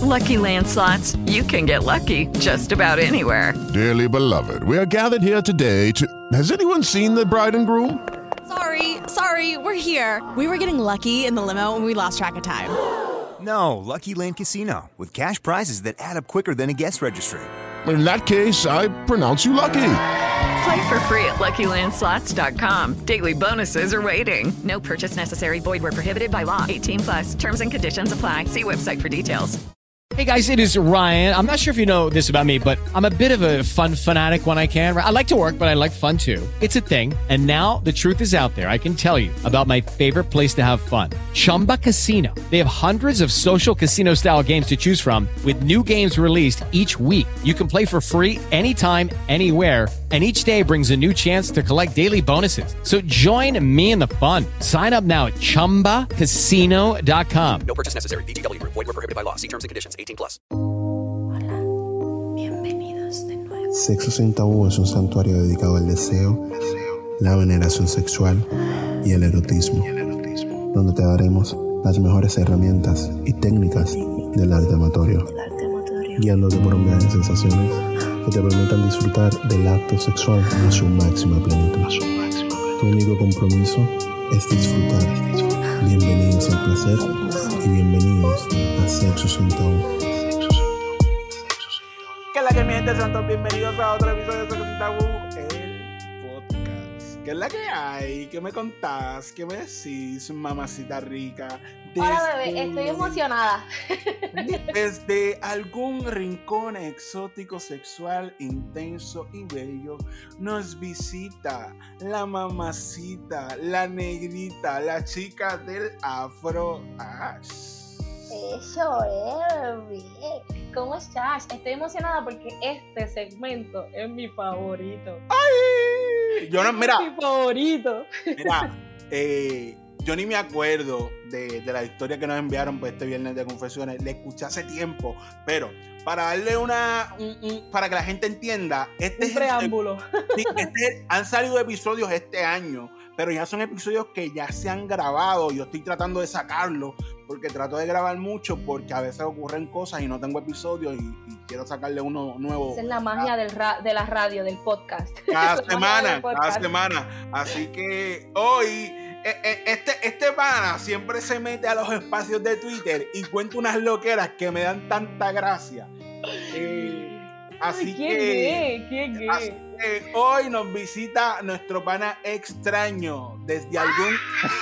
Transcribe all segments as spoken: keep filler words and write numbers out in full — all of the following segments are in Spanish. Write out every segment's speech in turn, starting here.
Lucky Land Slots, you can get lucky just about anywhere. Dearly beloved, we are gathered here today to... Has anyone seen the bride and groom? Sorry, sorry, we're here. We were getting lucky in the limo and we lost track of time. No, Lucky Land Casino, with cash prizes that add up quicker than a guest registry. In that case, I pronounce you lucky. Play for free at Lucky Land Slots dot com. Daily bonuses are waiting. No purchase necessary. Void where prohibited by law. eighteen plus. Terms and conditions apply. See website for details. Hey guys, it is Ryan. I'm not sure if you know this about me, but I'm a bit of a fun fanatic when I can. I like to work, but I like fun too. It's a thing. And now the truth is out there. I can tell you about my favorite place to have fun. Chumba Casino. They have hundreds of social casino style games to choose from with new games released each week. You can play for free anytime, anywhere. And each day brings a new chance to collect daily bonuses. So join me in the fun. Sign up now at chumba casino dot com. No purchase necessary. V G W Group. Void where prohibited by law. See terms and conditions. eighteen plus. Hola, bienvenidos de nuevo. Sexo Sin Tabú es un santuario dedicado al deseo, la veneración sexual y el erotismo, donde te daremos las mejores herramientas y técnicas del arte amatorio, guiándote por un viaje de sensaciones que te permitan disfrutar del acto sexual a su máxima plenitud. Tu único compromiso es disfrutar. Bienvenidos al placer y bienvenidos a Sexo Sin Tabú. ¿Qué es la que mi gente? Sean todos bienvenidos a otro episodio de Sexo Sin Tabú, el podcast. ¿Qué es la que hay? ¿Qué me contás? ¿Qué me decís, mamacita rica? Desde, Hola bebé, estoy emocionada. Desde algún rincón exótico, sexual, intenso y bello, nos visita la mamacita, la negrita, la chica del Afro Ash. Eso es, bebé. ¿Cómo estás? Estoy emocionada porque este segmento es mi favorito. ¡Ay! Yo no, mira. Es mi favorito. Mira, eh... yo ni me acuerdo de, de la historia que nos enviaron por este viernes de confesiones. Le escuché hace tiempo, pero para darle una... Un, un, para que la gente entienda... Este un es preámbulo. El, sí, este es, han salido episodios este año, pero ya son episodios que ya se han grabado. Yo estoy tratando de sacarlo porque trato de grabar mucho porque a veces ocurren cosas y no tengo episodios y, y quiero sacarle uno nuevo. Esa es la magia del ra- de la radio, del podcast. Cada semana, cada semana. Así que hoy... Este, este pana siempre se mete a los espacios de Twitter y cuenta unas loqueras que me dan tanta gracia. Eh, así Ay, ¿quién que, es? ¿Quién es? Así que hoy nos visita nuestro pana extraño desde algún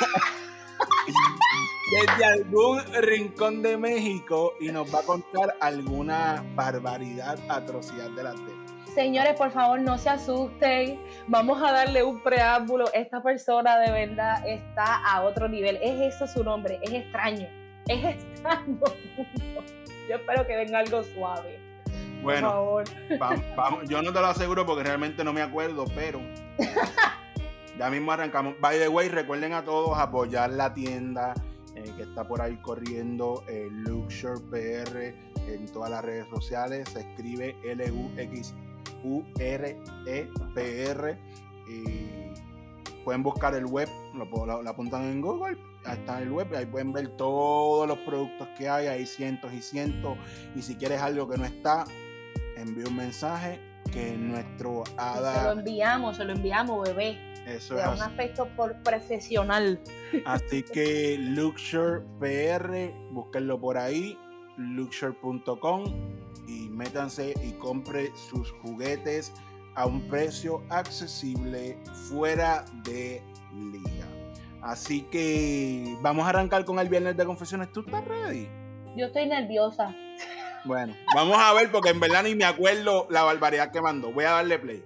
desde algún rincón de México y nos va a contar alguna barbaridad, atrocidad de la tele. Señores, por favor, no se asusten. Vamos a darle un preámbulo. Esta persona de verdad está a otro nivel. Es eso su nombre. Es extraño. Es extraño. Yo espero que venga algo suave. Bueno, por favor. Vamos, vamos. Yo no te lo aseguro porque realmente no me acuerdo, pero ya mismo arrancamos. By the way, recuerden a todos apoyar la tienda eh, que está por ahí corriendo, eh, Luxure P R, en todas las redes sociales. Se escribe L U X U R E P R y pueden buscar el web, lo, lo, lo apuntan en Google, ahí está el web, ahí pueden ver todos los productos que hay, hay cientos y cientos, y si quieres algo que no está, envía un mensaje que nuestro hada... Se lo enviamos, se lo enviamos, bebé. Eso de es un así. aspecto por profesional. Así que Luxure P R, búsquenlo por ahí, luxure punto com, y métanse y compre sus juguetes a un precio accesible, fuera de liga. Así que vamos a arrancar con el viernes de confesiones. ¿Tú estás ready? Yo estoy nerviosa. Bueno, vamos a ver porque en verdad ni me acuerdo la barbaridad que mandó. Voy a darle play.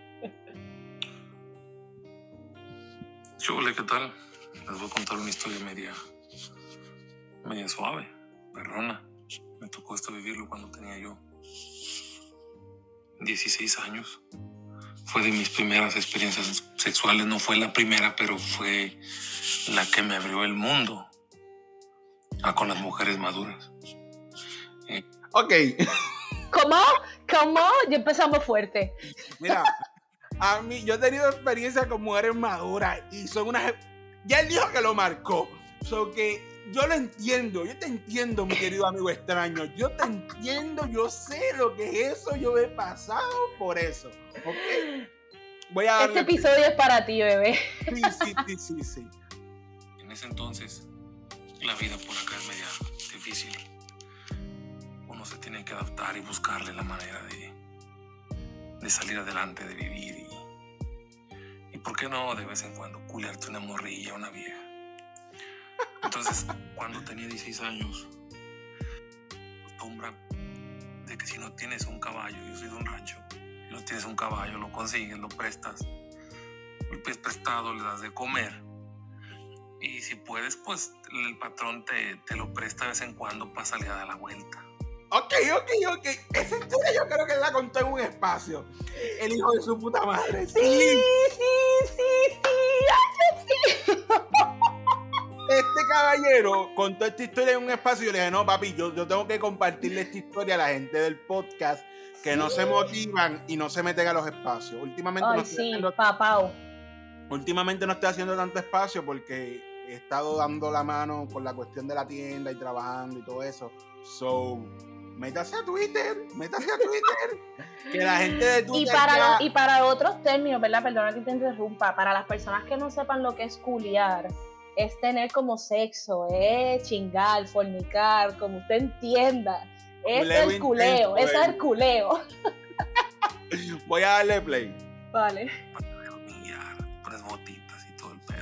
Chule, ¿qué tal? Les voy a contar una historia media, media suave, perrona. Me tocó esto vivirlo cuando tenía yo dieciséis años. Fue de mis primeras experiencias sexuales. No fue la primera, pero fue la que me abrió el mundo a con las mujeres maduras. Eh. Ok. ¿Cómo? ¿Cómo? Ya empezamos fuerte. Mira, a mí, yo he tenido experiencia con mujeres maduras y son unas... Ya él dijo que lo marcó. So que yo lo entiendo, yo te entiendo, mi querido amigo extraño. Yo te entiendo, yo sé lo que es eso, yo he pasado por eso. ¿Ok? Voy a este episodio es para ti, bebé. Sí, sí, sí, sí, sí. En ese entonces, la vida por acá es media difícil. Uno se tiene que adaptar y buscarle la manera de, de salir adelante, de vivir y, y por qué no de vez en cuando culiarte una morrilla, una vieja. Entonces, cuando tenía dieciséis años, acostumbra de que si no tienes un caballo, yo soy de un rancho, si no tienes un caballo, lo consigues, lo prestas, lo pides prestado, le das de comer. Y si puedes, pues el patrón te, te lo presta de vez en cuando para salir a dar la vuelta. Ok, ok, ok. Esa historia yo creo que la conté en un espacio. El hijo de su puta madre. Sí, sí, sí, sí. Ay, sí. Este caballero contó esta historia en un espacio y yo le dije, no, papi, yo, yo tengo que compartirle esta historia a la gente del podcast que sí. no se motivan y no se meten a los espacios. Últimamente Ay, no estoy sí, haciendo, papao. Últimamente no estoy haciendo tanto espacio porque he estado dando la mano con la cuestión de la tienda y trabajando y todo eso. So, métase a Twitter, métase a Twitter. Que la gente de Twitter y para, ya... y para otros términos, ¿verdad? Perdona que te interrumpa. Para las personas que no sepan lo que es culiar, es tener como sexo, es chingar, fornicar, como usted entienda. Es culeo el culeo, es el culeo. Voy a darle play. Vale. Pones botitas y todo el pedo.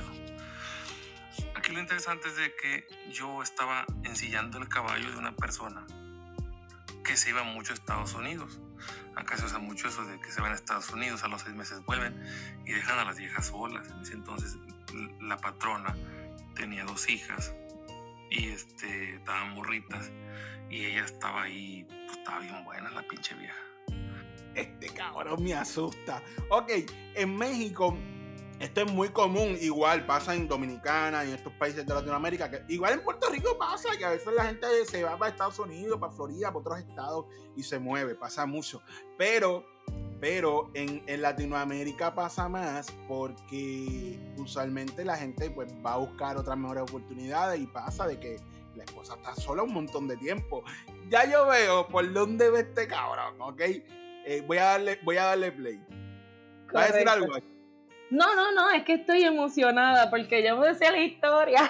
Aquí lo interesante es de que yo estaba ensillando el caballo de una persona que se iba mucho a Estados Unidos. Acá se usa mucho eso de que se van a Estados Unidos, a los seis meses vuelven y dejan a las viejas solas. En ese entonces la patrona tenía dos hijas y este, estaban morritas y ella estaba ahí, pues estaba bien buena la pinche vieja. Este cabrón me asusta. Ok, en México esto es muy común, igual pasa en Dominicana y en estos países de Latinoamérica, que igual en Puerto Rico pasa, que a veces la gente se va para Estados Unidos, para Florida, para otros estados y se mueve, pasa mucho. Pero, pero en, en Latinoamérica pasa más porque usualmente la gente pues va a buscar otras mejores oportunidades y pasa de que la esposa está sola un montón de tiempo. Ya yo veo por dónde ve este cabrón, ¿ok? Eh, voy, a darle, voy a darle play. ¿Vas a decir algo? No, no, no, es que estoy emocionada porque yo me decía la historia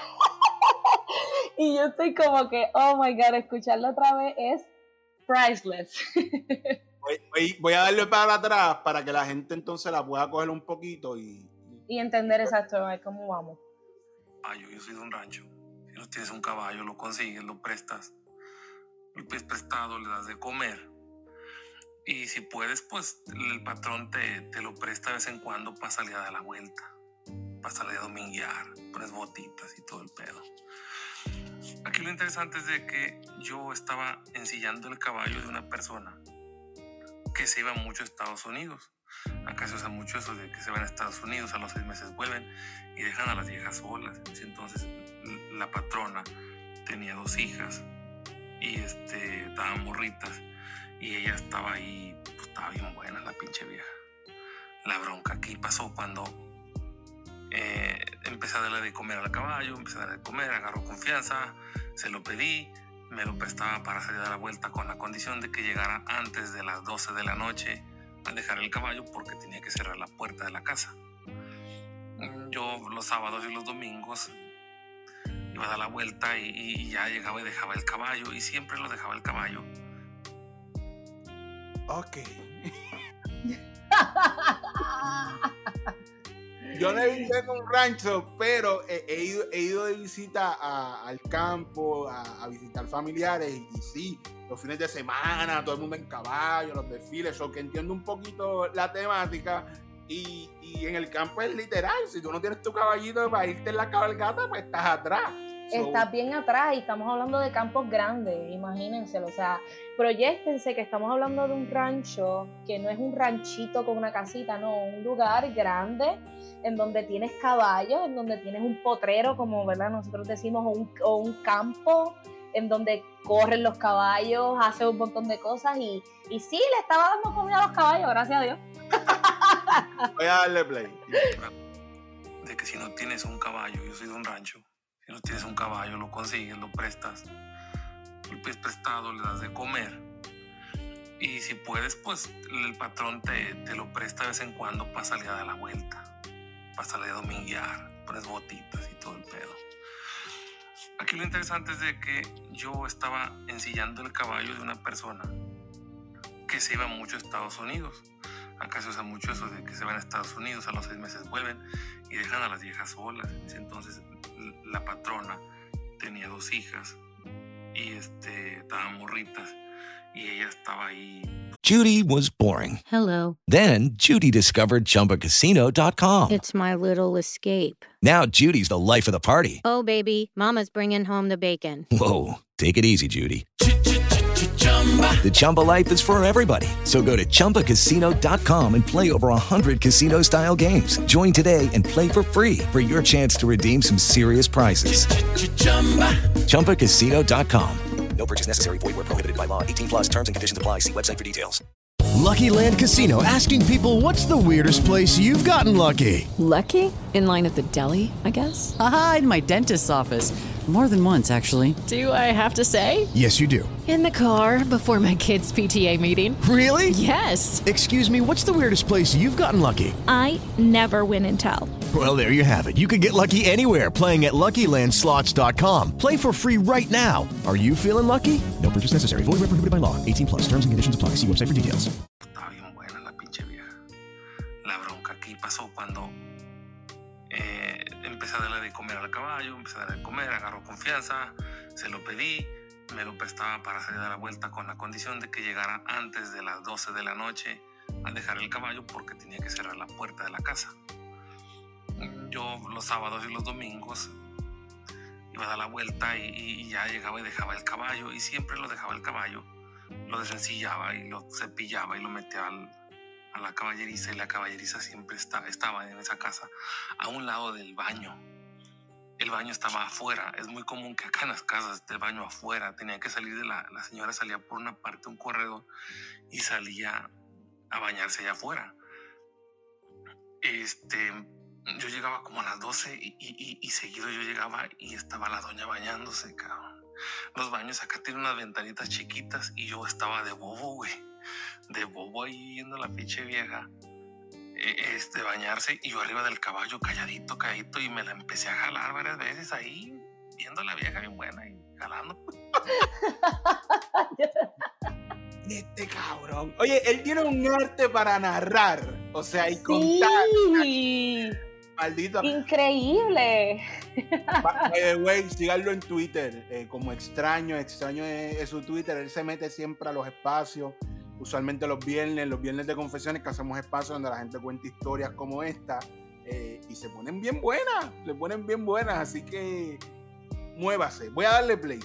y yo estoy como que, oh my God, escucharla otra vez es priceless. Voy, voy, voy a darle para atrás para que la gente entonces la pueda coger un poquito y... Y entender exacto cómo vamos. Ay, yo, yo soy de un rancho. Si no tienes un caballo, lo consigues, lo prestas, lo pides prestado, le das de comer. Y si puedes, pues el patrón te, te lo presta de vez en cuando para salir a dar la vuelta, para salir a dominguear, pones botitas y todo el pedo. Aquí lo interesante es de que yo estaba ensillando el caballo de una persona que se iba mucho a Estados Unidos. Acá se usa mucho eso de que se van a Estados Unidos, a los seis meses vuelven y dejan a las viejas solas. Entonces la patrona tenía dos hijas y este, estaban morritas. Y ella estaba ahí, pues estaba bien buena la pinche vieja. La bronca aquí pasó cuando eh, empecé a darle de comer al caballo, empecé a darle de comer, agarró confianza, se lo pedí, me lo prestaba para salir a la vuelta con la condición de que llegara antes de las doce de la noche a dejar el caballo porque tenía que cerrar la puerta de la casa. Yo los sábados y los domingos iba a dar la vuelta y, y ya llegaba y dejaba el caballo y siempre lo dejaba el caballo. Ok. Yo no he vivido en un rancho, pero he, he, ido, he ido de visita a, al campo, a, a visitar familiares y, y sí, los fines de semana, todo el mundo en caballo, los desfiles, eso que entiendo un poquito la temática y, y en el campo es literal, si tú no tienes tu caballito para irte en la cabalgata, pues estás atrás. So, Estás bien atrás y estamos hablando de campos grandes, imagínenselo, o sea, proyéctense que estamos hablando de un rancho que no es un ranchito con una casita, no, un lugar grande en donde tienes caballos, en donde tienes un potrero, como ¿verdad? nosotros decimos, o un, o un campo en donde corren los caballos, hace un montón de cosas y, y sí, le estaba dando comida a los caballos, gracias a Dios. Voy a darle play. De que si no tienes un caballo, yo soy de un rancho. Si no tienes un caballo, lo consigues, lo prestas, lo pides prestado, le das de comer. Y si puedes, pues el patrón te, te lo presta de vez en cuando para salir a dar la vuelta, para salir a dominguear, pones botitas y todo el pedo. Aquí lo interesante es de que yo estaba ensillando el caballo de una persona que se iba mucho a Estados Unidos. Acá se usa mucho eso de que se van a Estados Unidos, a los seis meses vuelven y dejan a las viejas solas. Entonces la patrona tenía dos hijas y este, estaban morritas y ella estaba ahí. Judy was boring. Hello. Then Judy discovered Chumba Casino dot com. It's my little escape. Now Judy's the life of the party. Oh, baby, mama's bringing home the bacon. Whoa, take it easy, Judy. The Chumba life is for everybody. So go to Chumba Casino dot com and play over one hundred casino-style games. Join today and play for free for your chance to redeem some serious prizes. Chumba Casino dot com. No purchase necessary. Void where prohibited by law. eighteen plus terms and conditions apply. See website for details. Lucky Land Casino, asking people, what's the weirdest place you've gotten lucky? Lucky? In line at the deli, I guess? Aha, in my dentist's office. More than once, actually. Do I have to say? Yes, you do. In the car before my kids' P T A meeting. Really? Yes. Excuse me, what's the weirdest place you've gotten lucky? I never win and tell. Well, there you have it. You can get lucky anywhere, playing at Lucky Land Slots dot com. Play for free right now. Are you feeling lucky? No purchase necessary. Void where prohibited by law. eighteen plus. Terms and conditions apply. See website for details. Estaba bien buena la pinche vieja. La bronca aquí pasó cuando eh, empecé a darle de comer al caballo, empecé a darle de comer, agarró confianza, se lo pedí, me lo prestaba para salir a la vuelta con la condición de que llegara antes de las doce de la noche a dejar el caballo porque tenía que cerrar la puerta de la casa. Yo los sábados y los domingos iba a dar la vuelta y, y ya llegaba y dejaba el caballo y siempre lo dejaba el caballo, lo desencillaba y lo cepillaba y lo metía al, a la caballeriza y la caballeriza siempre está, estaba en esa casa a un lado del baño. El baño estaba afuera. Es muy común que acá en las casas esté el baño afuera. Tenía que salir de la... La señora salía por una parte, un corredor, y salía a bañarse allá afuera. Este... Yo llegaba como a las doce y, y, y seguido yo llegaba y estaba la doña bañándose, cabrón. Los baños acá tienen unas ventanitas chiquitas y yo estaba de bobo, güey. De bobo ahí viendo la pinche vieja este, bañarse y yo arriba del caballo calladito, calladito y me la empecé a jalar varias veces ahí, viendo a la vieja bien buena y jalando. Este cabrón. Oye, él tiene un arte para narrar, o sea, y sí. contar. Maldito. Increíble. Güey, síganlo en Twitter, eh, como extraño, extraño es, es su Twitter. Él se mete siempre a los espacios, usualmente los viernes, los viernes de confesiones, que hacemos espacios donde la gente cuenta historias como esta, eh, y se ponen bien buenas, se ponen bien buenas, así que muévase. Voy a darle play.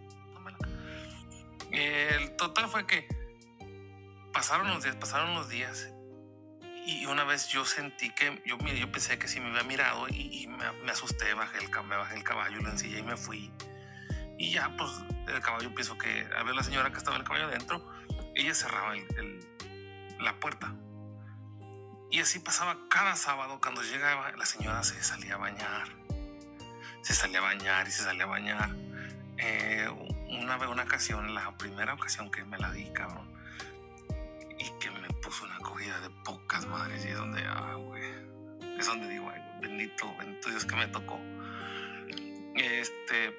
El total fue que pasaron los días, pasaron los días. Y una vez yo sentí que, yo, yo pensé que sí me había mirado y, y me, me asusté, bajé el, me bajé el caballo, lo ensillé y me fui. Y ya, pues, el caballo, pienso que, al ver la señora que estaba el caballo adentro, ella cerraba el, el, la puerta. Y así pasaba cada sábado, cuando llegaba, la señora se salía a bañar. Se salía a bañar y se salía a bañar. Eh, una vez, una ocasión, la primera ocasión que me la di, cabrón, y que me puso una acogida de pocas madres, y es donde, ah, güey, es donde digo, ay, bendito, bendito Dios que me tocó. Este,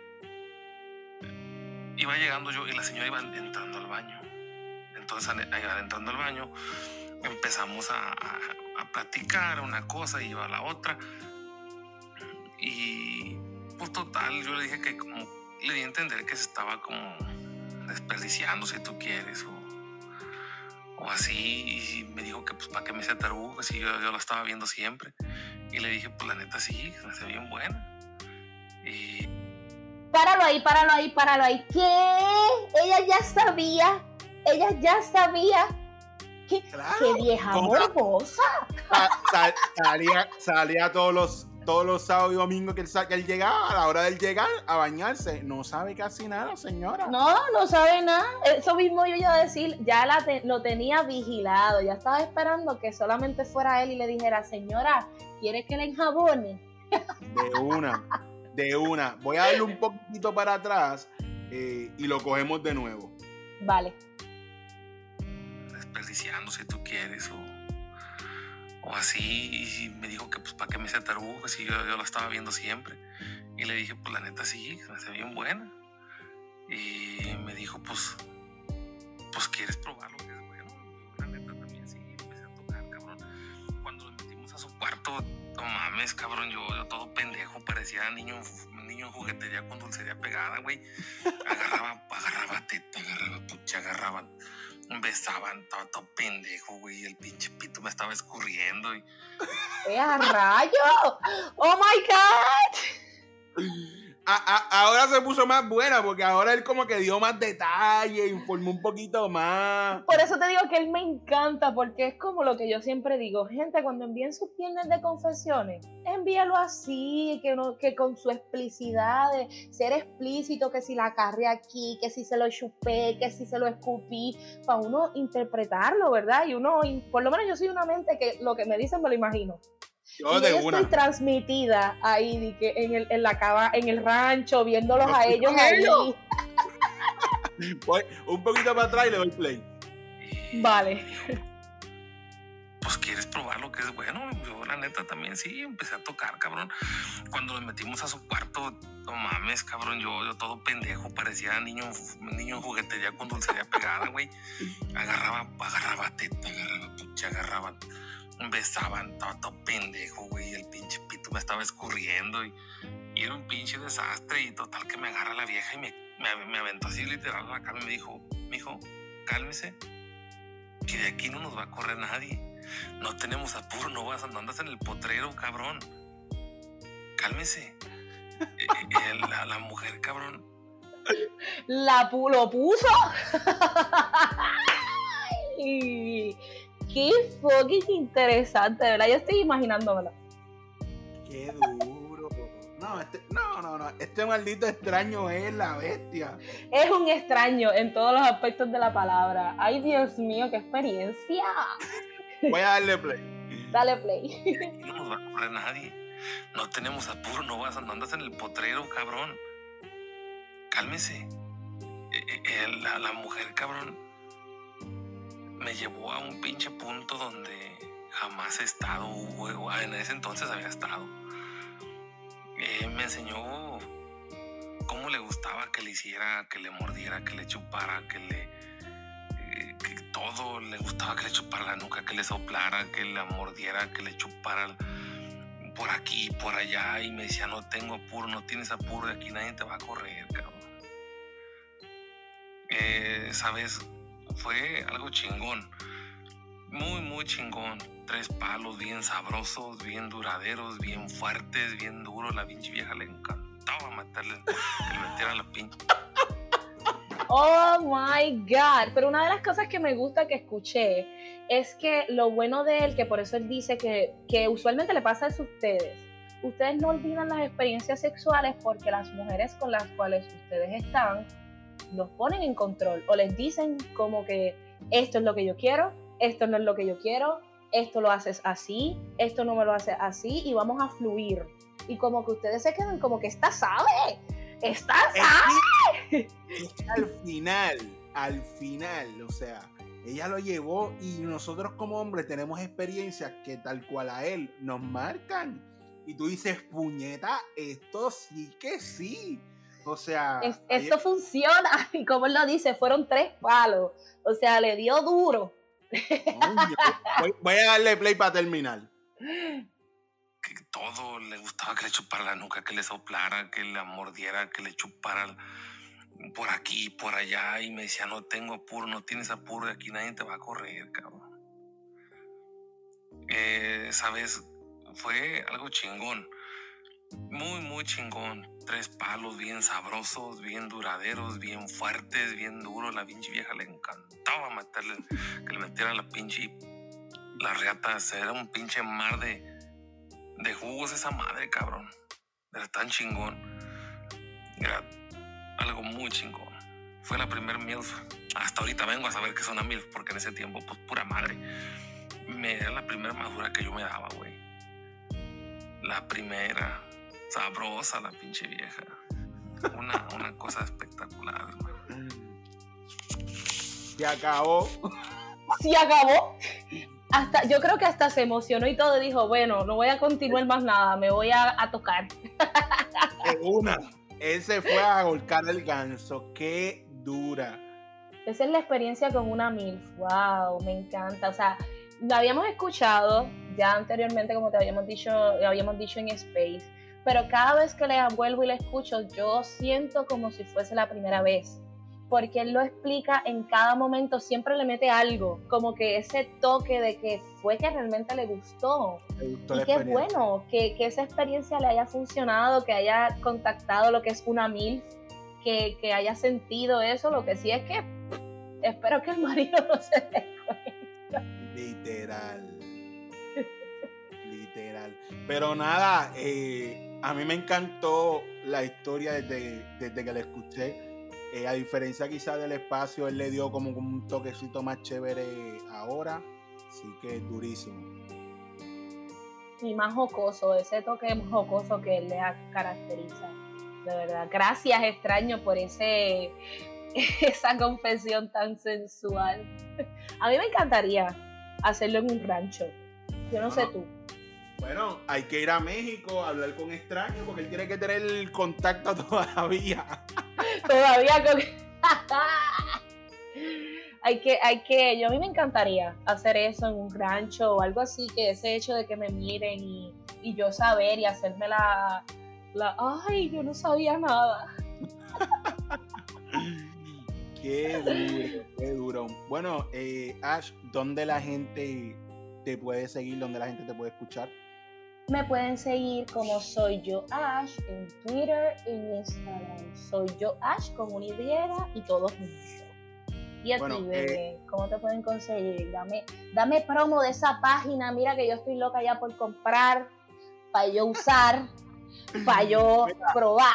iba llegando yo y la señora iba entrando al baño. Entonces, al, al entrando al baño, empezamos a, a, a platicar una cosa y iba a la otra. Y, pues, total, yo le dije que como, le di a entender que se estaba como desperdiciando, si tú quieres, o o así, y me dijo que pues para qué me hacía tarugo, si yo, yo la estaba viendo siempre, y le dije pues la neta sí, se me hace bien buena. Y páralo ahí, páralo ahí, páralo ahí. ¿Qué? Ella ya sabía, ella ya sabía. ¿Qué, claro. ¿Qué vieja morbosa? Sal, salía, salía todos los todos los sábados y domingos que él, que él llegaba, a la hora de llegar a bañarse. No sabe casi nada, señora. No, no sabe nada. Eso mismo yo iba a decir, ya la te, lo tenía vigilado. Ya estaba esperando que solamente fuera él y le dijera, señora, ¿quiere que le enjabone? De una, De una. Voy a darle un poquito para atrás eh, y lo cogemos de nuevo. Vale. Desperdiciando si tú quieres o, o así. Y me dijo que pues para qué me hice tarugo, que si yo, yo la estaba viendo siempre. Y le dije, pues la neta sí, me hace bien buena. Y me dijo, pues, pues quieres probarlo, que es bueno. Yo, la neta también sí, empecé a tocar, cabrón. Cuando nos metimos a su cuarto, no mames, cabrón, yo, yo todo pendejo, parecía niño, niño en juguetería con dulcería pegada, güey. Agarraba, agarraba teta, agarraba pucha, agarraban, besaban, estaba todo pendejo, güey. Y el pinche pito me estaba escurriendo. Y... ¡Eh, a rayo! ¡Oh, my God! A, a, ahora se puso más buena porque ahora él como que dio más detalle, informó un poquito más. Por eso te digo que él me encanta, porque es como lo que yo siempre digo, gente, cuando envíen sus viernes de confesiones, envíalo así, que, no, que con su explicidad de ser explícito, que si la carré aquí, que si se lo chupé, que si se lo escupí, para uno interpretarlo, ¿verdad? Y uno, por lo menos yo soy una mente que lo que me dicen me lo imagino. Yo y de estoy una. transmitida ahí de que en, el, en la cava, en el rancho, viéndolos a ellos ahí. Voy un poquito para atrás y le doy play. Vale. Pues quieres probar lo que es bueno. Yo la neta también sí, empecé a tocar, cabrón. Cuando nos metimos a su cuarto, no mames, cabrón, yo, yo todo pendejo, parecía niño, niño en juguetería con dulcería pegada, güey. Agarraba, agarraba teta, agarraba pucha, agarraban, besaban, estaba todo pendejo, güey. El pinche pito me estaba escurriendo y, y era un pinche desastre. Y total que me agarra la vieja y me, me, me aventó así literal a la cama y me dijo, mijo, cálmese, que de aquí no nos va a correr nadie. No tenemos apuro, no vas, no andas en el potrero, cabrón. Cálmese. eh, eh, la, la mujer, cabrón. La pu- lo puso. Ay, qué fucking interesante, ¿verdad? Yo estoy imaginándomelo. Qué duro. No, este, no, no, no. Este maldito extraño es la bestia. Es un extraño en todos los aspectos de la palabra. Ay, Dios mío, qué experiencia. Voy a darle play. Dale play. Aquí no nos va a correr nadie. No tenemos apuro, no vas, no andas en el potrero, cabrón. Cálmese. Eh, eh, la, la mujer, cabrón, me llevó a un pinche punto donde jamás he estado, o en ese entonces había estado. Eh, me enseñó cómo le gustaba que le hiciera, que le mordiera, que le chupara, que le... Eh, que todo le gustaba, que le chupara la nuca, que le soplara, que la mordiera, que le chupara por aquí, por allá. Y me decía, no tengo apuro, no tienes apuro, de aquí nadie te va a correr, cabrón. Eh, ¿sabes? Fue algo chingón. Muy, muy chingón. Tres palos bien sabrosos, bien duraderos, bien fuertes, bien duros. La pinche vieja le encantaba meterle, que le metiera la pinche. Oh my God. Pero una de las cosas que me gusta que escuché es que lo bueno de él, que por eso él dice que, que usualmente le pasa eso a ustedes. Ustedes no olvidan las experiencias sexuales porque las mujeres con las cuales ustedes están los ponen en control o les dicen como que esto es lo que yo quiero, esto no es lo que yo quiero, esto lo haces así, esto no me lo haces así y vamos a fluir. Y como que ustedes se quedan como que esta sabe, esta sabe. Es que al final, al final, o sea, ella lo llevó y nosotros como hombres tenemos experiencias que tal cual a él nos marcan. Y tú dices, puñeta, esto sí que sí. O sea... Es, esto ayer... funciona. Y como él lo dice, fueron tres palos. O sea, le dio duro. voy, voy a darle play para terminar. Que todo le gustaba, que le chupara la nuca, que le soplara, que la mordiera, que le chupara por aquí, por allá. Y me decía, no tengo apuro, no tienes apuro, de aquí nadie te va a correr, cabrón. Eh, ¿sabes? Fue algo chingón. Muy, muy chingón. Tres palos bien sabrosos, bien duraderos, bien fuertes, bien duros. La pinche vieja le encantaba meterle, que le metiera la pinche... La reata, era un pinche mar de, de jugos esa madre, cabrón. Era tan chingón. Era algo muy chingón. Fue la primer MILF. Hasta ahorita vengo a saber que es una MILF, porque en ese tiempo, pues, pura madre. Me era la primera madura que yo me daba, güey. La primera. sabrosa la pinche vieja. Una, una cosa espectacular, hermano. Se acabó. Se acabó. Hasta, yo creo que hasta se emocionó y todo y dijo, bueno, no voy a continuar más nada, me voy a, a tocar. De una. Él se fue a golcar el ganso. Qué dura. Esa es la experiencia con una MILF. Wow, me encanta. O sea, lo habíamos escuchado ya anteriormente, como te habíamos dicho, habíamos dicho en Space, pero cada vez que le vuelvo y le escucho, yo siento como si fuese la primera vez. Porque él lo explica en cada momento, siempre le mete algo, como que ese toque de que fue que realmente le gustó. Le gustó y qué bueno que, que esa experiencia le haya funcionado, que haya contactado lo que es una MILF, que, que haya sentido eso. Lo que sí es que espero que el marido no se dé cuenta. Literal. Literal. Pero nada, eh, a mí me encantó la historia desde, desde que la escuché. Eh, a diferencia quizás del espacio, él le dio como, como un toquecito más chévere ahora, así que es durísimo. Y más jocoso, ese toque jocoso que él le caracteriza, de verdad. Gracias, extraño, por ese esa confesión tan sensual. A mí me encantaría hacerlo en un rancho, yo no, no sé tú. Bueno, hay que ir a México a hablar con extraño porque él tiene que tener el contacto todavía. Todavía con... hay que, hay que, yo a mí me encantaría hacer eso en un rancho o algo así, que ese hecho de que me miren y, y yo saber y hacerme la, la, ay, yo no sabía nada. Qué duro, qué duro. Bueno, eh, Ash, ¿dónde la gente te puede seguir? ¿Dónde la gente te puede escuchar? Me pueden seguir como Soy Yo Ash en Twitter y en Instagram. Soy Yo Ash con una Y y todo junto. Y a bueno, ti, bebé, eh, ¿cómo te pueden conseguir? Dame, dame promo de esa página. Mira que yo estoy loca ya por comprar, para yo usar, para yo probar.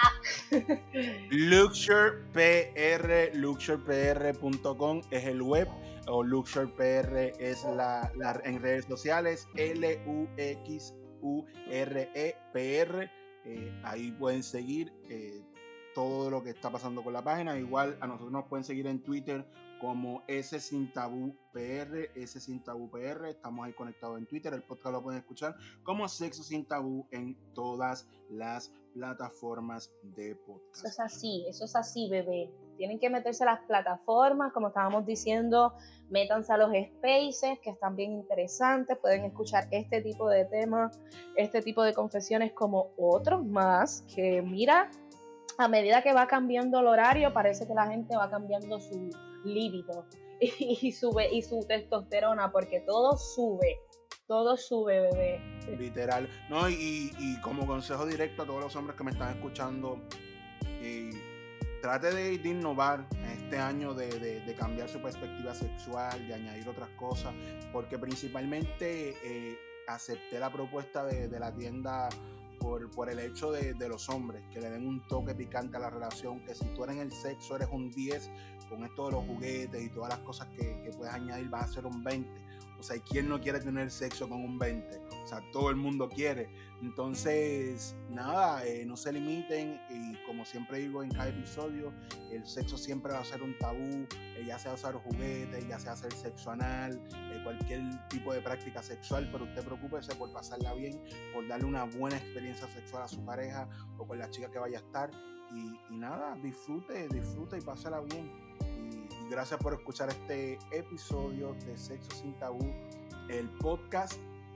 LuxurePR, luxurepr punto com es el web, o LuxurePR es la, la en redes sociales, L U X U R E P R. Eh, ahí pueden seguir eh, todo lo que está pasando con la página. Igual a nosotros nos pueden seguir en Twitter como S Sin Tabú P R, S Sin Tabú P R. Estamos ahí conectados en Twitter. El podcast lo pueden escuchar como Sexo Sin Tabú en todas las plataformas de podcast. Eso es así, eso es así, bebé. Tienen que meterse a las plataformas, como estábamos diciendo, métanse a los spaces, que están bien interesantes, pueden escuchar este tipo de temas, este tipo de confesiones como otros más, que mira, a medida que va cambiando el horario, parece que la gente va cambiando su líbido y, y, sube, y su testosterona, porque todo sube. Todo sube, bebé. Literal. No, y, y como consejo directo a todos los hombres que me están escuchando, y trate de, de innovar este año, de, de, de cambiar su perspectiva sexual, de añadir otras cosas, porque principalmente eh, acepté la propuesta de, de la tienda por, por el hecho de, de los hombres, que le den un toque picante a la relación, que si tú eres en el sexo eres un diez, con esto de los juguetes y todas las cosas que, que puedes añadir vas a ser un veinte. O sea, ¿quién no quiere tener sexo con un veinte? O sea, todo el mundo quiere. Entonces, nada, eh, no se limiten. Y como siempre digo en cada episodio, el sexo siempre va a ser un tabú. Eh, ya sea usar juguetes, ya sea hacer sexo anal, eh, cualquier tipo de práctica sexual. Pero usted preocúpese por pasarla bien, por darle una buena experiencia sexual a su pareja o con la chica que vaya a estar. Y, y nada, disfrute, disfrute y pásala bien. Y gracias por escuchar este episodio de Sexo Sin Tabú, el podcast.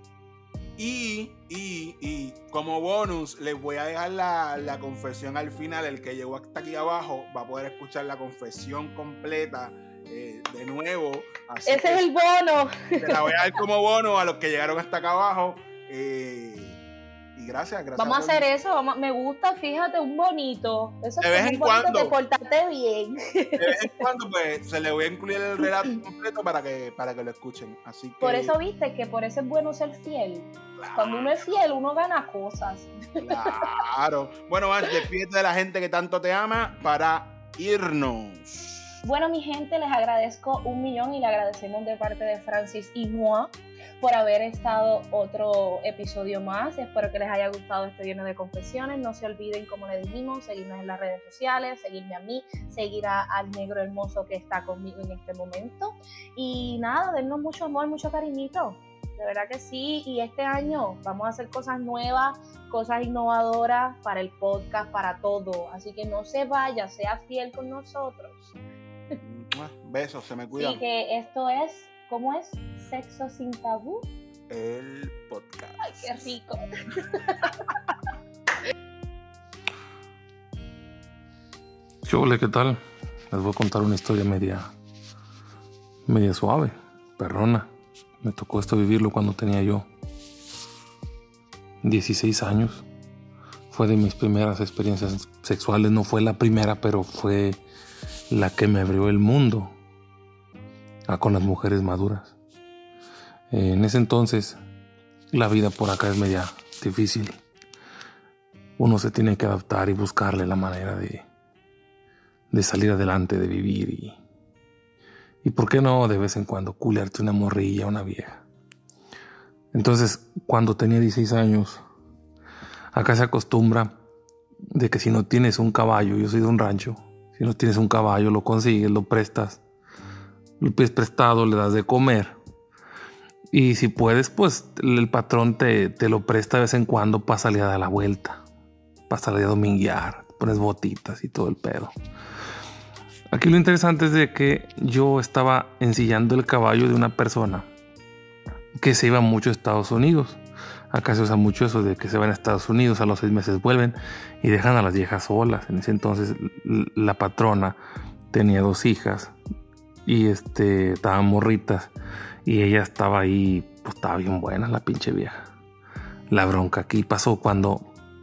Y, y, y como bonus, les voy a dejar la, la confesión al final. El que llegó hasta aquí abajo va a poder escuchar la confesión completa eh, de nuevo. Así Ese es el bono. Te la voy a dar como bono a los que llegaron hasta acá abajo. Eh, y gracias, gracias. Vamos a por... hacer eso. Vamos... Me gusta, fíjate, un bonito. Eso de es vez en cuando. Te portaste bien. De vez en cuando, pues, se le voy a incluir el relato completo para que, para que lo escuchen. Así que... Por eso viste que por eso es bueno ser fiel. Claro. Cuando uno es fiel, uno gana cosas. Claro. Bueno, Ash, despídete de la gente que tanto te ama para irnos. Bueno, mi gente, les agradezco un millón y le agradecemos de parte de Francis y moi por haber estado otro episodio más. Espero que les haya gustado este lleno de confesiones. No se olviden, como les dijimos, seguirnos en las redes sociales, seguirme a mí, seguir a, al negro hermoso que está conmigo en este momento. Y nada, dennos mucho amor, mucho cariñito. De verdad que sí. Y este año vamos a hacer cosas nuevas, cosas innovadoras para el podcast, para todo. Así que no se vaya, sea fiel con nosotros. Besos, se me cuidan. Sí, que esto es, ¿cómo es? Sexo sin tabú. El podcast. Ay, qué rico. Hola, ¿qué tal? Les voy a contar una historia media, media suave, perrona. Me tocó esto vivirlo cuando tenía yo dieciséis años. Fue de mis primeras experiencias sexuales. No fue la primera, pero fue la que me abrió el mundo a con las mujeres maduras. En ese entonces, la vida por acá es media difícil. Uno se tiene que adaptar y buscarle la manera de, de salir adelante, de vivir y, y por qué no de vez en cuando culearte una morrilla, una vieja. Entonces, cuando tenía dieciséis años, acá se acostumbra de que si no tienes un caballo, yo soy de un rancho, si no tienes un caballo, lo consigues, lo prestas, lo pides prestado, le das de comer. Y si puedes, pues el patrón te, te lo presta de vez en cuando para salir a dar la vuelta, para salir a dominguear, pones botitas y todo el pedo. Aquí lo interesante es de que yo estaba ensillando el caballo de una persona que se iba mucho a Estados Unidos. Acá se usa mucho eso de que se van a Estados Unidos, a los seis meses vuelven y dejan a las viejas solas. En ese entonces la patrona tenía dos hijas y este, estaban morritas y ella estaba ahí, pues estaba bien buena la pinche vieja. La bronca aquí pasó cuando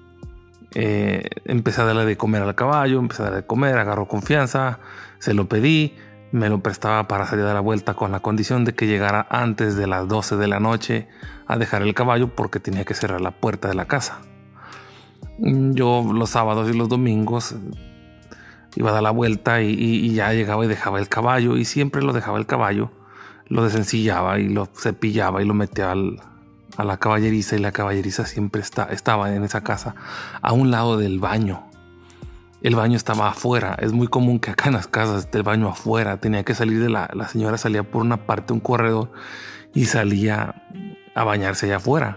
eh, empecé a darle de comer al caballo, empecé a darle de comer, agarró confianza, se lo pedí, me lo prestaba para salir a dar la vuelta con la condición de que llegara antes de las doce de la noche a dejar el caballo porque tenía que cerrar la puerta de la casa. Yo los sábados y los domingos iba a dar la vuelta y, y, y ya llegaba y dejaba el caballo y siempre lo dejaba el caballo, lo desencillaba y lo cepillaba y lo metía al, a la caballeriza y la caballeriza siempre está, estaba en esa casa a un lado del baño. El baño estaba afuera. Es muy común que acá en las casas esté el baño afuera. Tenía que salir de la... La señora salía por una parte, un corredor, y salía a bañarse allá afuera.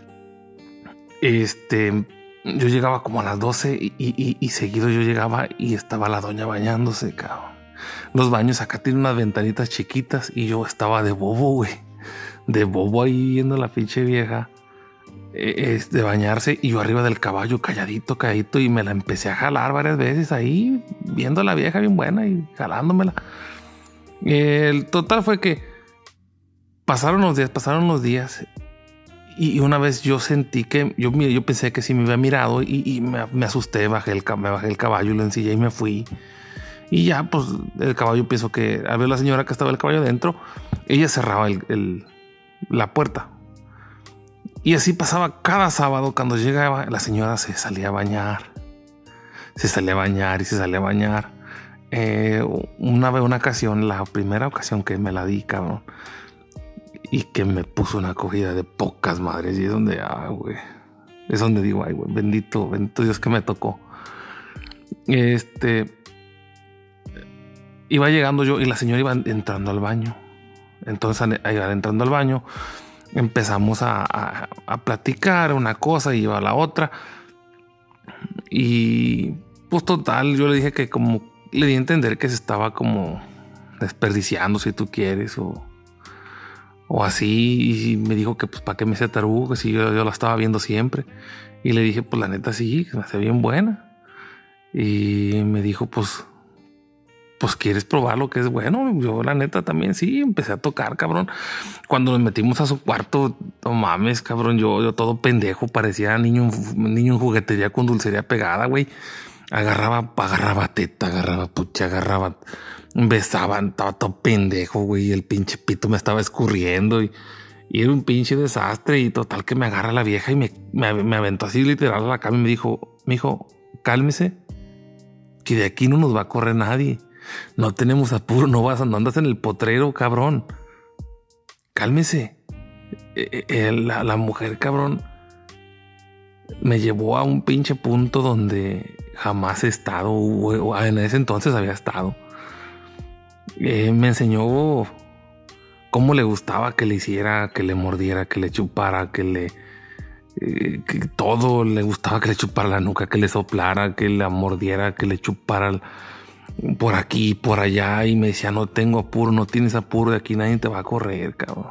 Este... Yo llegaba como a las doce y, y, y seguido yo llegaba y estaba la doña bañándose, cabrón. Los baños acá tienen unas ventanitas chiquitas y yo estaba de bobo, güey. De bobo ahí viendo a la pinche vieja Es de bañarse y yo arriba del caballo calladito, calladito, y me la empecé a jalar varias veces ahí, viendo a la vieja bien buena y jalándomela. El total fue que pasaron los días, pasaron los días y una vez yo sentí que yo, yo pensé que sí me había mirado y, y me, me asusté, bajé el, me bajé el caballo, lo ensillé y me fui. Y ya, pues el caballo, pienso que al ver la señora que estaba el caballo dentro, ella cerraba el, el, la puerta. Y así pasaba cada sábado. Cuando llegaba, la señora se salía a bañar. Se salía a bañar y se salía a bañar. Eh, una vez, una ocasión, la primera ocasión que me la di, cabrón, y que me puso una acogida de pocas madres. Y es donde, ah, güey, es donde digo, ay, güey, bendito, bendito Dios que me tocó. Este, iba llegando yo y la señora iba entrando al baño. Entonces, iba entrando al baño. Empezamos a, a, a platicar una cosa y iba a la otra. Y pues total, yo le dije que como le di a entender que se estaba como desperdiciando, si tú quieres, o, o así. Y me dijo que pues para qué me hacía tarugo, que si yo, yo la estaba viendo siempre. Y le dije, pues la neta sí, que me hace bien buena. Y me dijo, pues pues quieres probar lo que es bueno. Yo la neta también sí, empecé a tocar, cabrón. Cuando nos metimos a su cuarto, no mames, cabrón, yo, yo todo pendejo, parecía niño, niño en juguetería con dulcería pegada, güey. Agarraba, agarraba teta, agarraba pucha, agarraba, besaba, estaba todo pendejo, güey. El pinche pito me estaba escurriendo y, y era un pinche desastre. Y total que me agarra la vieja y me, me, me aventó así literal a la cama y me dijo, mijo, cálmese, que de aquí no nos va a correr nadie. no tenemos apuro, no vas, no andas en el potrero, cabrón. Cálmese. Eh, eh, la, la mujer, cabrón, me llevó a un pinche punto donde jamás he estado, o en ese entonces había estado. Eh, me enseñó cómo le gustaba que le hiciera, que le mordiera, que le chupara, que le... Eh, que todo le gustaba, que le chupara la nuca, que le soplara, que la mordiera, que le chupara por aquí, por allá. Y me decía, no tengo apuro, no tienes apuro, de aquí nadie te va a correr, cabrón.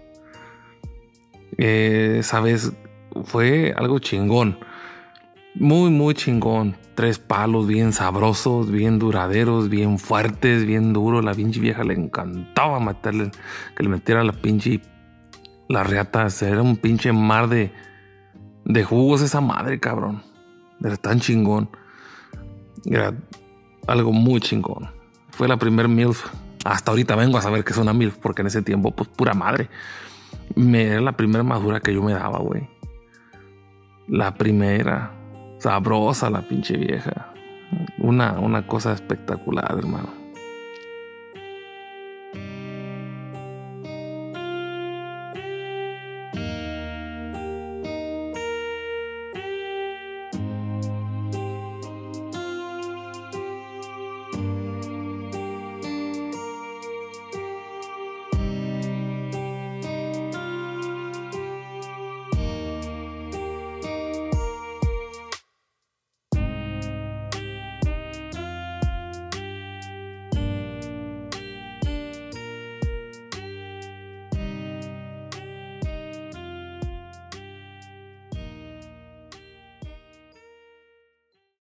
Eh, sabes, fue algo chingón, muy muy chingón. Tres palos bien sabrosos, bien duraderos, bien fuertes, bien duros. La pinche vieja le encantaba meterle, que le metiera la pinche las riatas. Era un pinche mar de de jugos esa madre, cabrón. Era tan chingón. Era algo muy chingón. Fue la primer MILF. Hasta ahorita vengo a saber que es una MILF, porque en ese tiempo, pues pura madre. Me era la primera madura que yo me daba, güey. La primera. Sabrosa la pinche vieja. Una, una cosa espectacular, hermano.